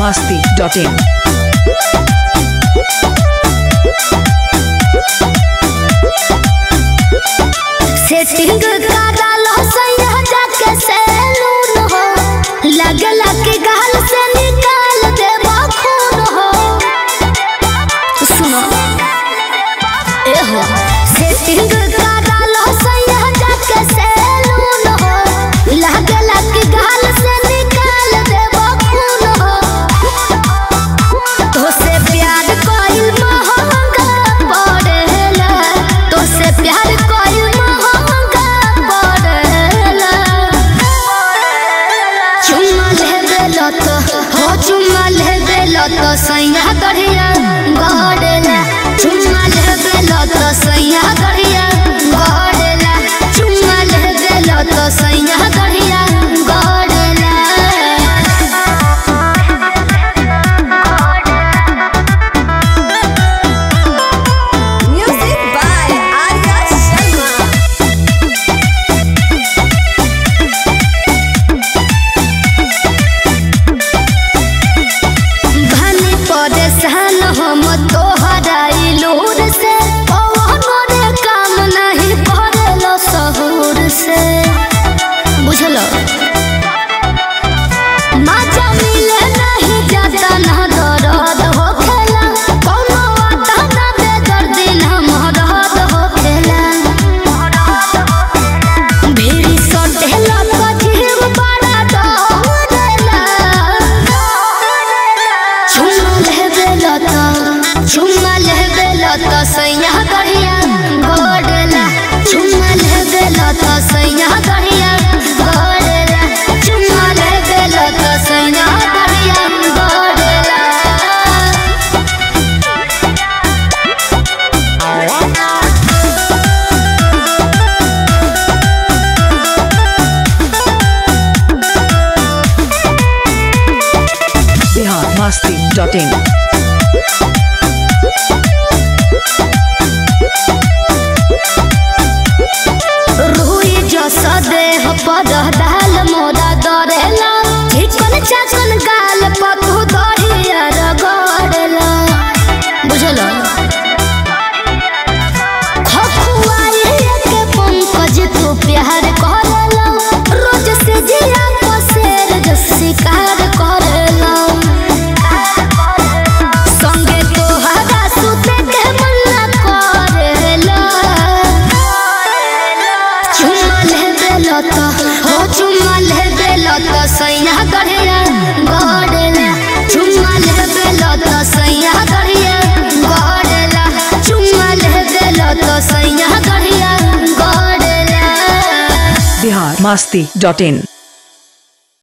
biharmasti.in setting करालो सैया जाके सैलून हो लगला के गाल से निकाल देबो खून हो सुनो ए हो सेटिंग करालो सैया जाके सैलून हो लगला के गाल से निकाल देबो खून हो तो से प्यार कोई महंगा पड़ेला तो से प्यार कोई तो सैया गढ़िया गढ़ेला चुम्मा लेबे तो सैया गढ़िया गढ़ेला चुम्मा लेबे तो सैया गढ़िया गढ़ेला म्यूजिक बाय आर्या शर्मा हम तोहरा इलूर से कौनो रे काम नहीं करेलो सहूर से बुझलो मजा मिले नहीं जाता ना दर्द हो खेला कौनो आता ना बेदर्दी ना मरद हो खेला भीड़ सटेला कजीब बड़ा डरेला चुम्मा लेबे तो सैया गढ़िया गढ़ेला चुम्मा लेबे तो सैया गढ़िया गढ़ेला चुम्मा लेबे तो सैया गढ़िया गढ़ेला biharmasti.in देह पर दाल मोरा दरेला चिकन चाकन गाल पतू दहिया रगड़ेला बुझलो खखुआई के पंकज तू प्यार करेला रोज से जिया को शेर जो शिकार करेला संगे तोहरा सुते के मना करेला चुम्मा लेबे तो सैया गढ़िया गढ़ेला चुम्मा लेबे तो सैया गढ़िया गढ़ेला चुम्मा लेबे तो सैया गढ़िया गढ़ेला biharmasti.in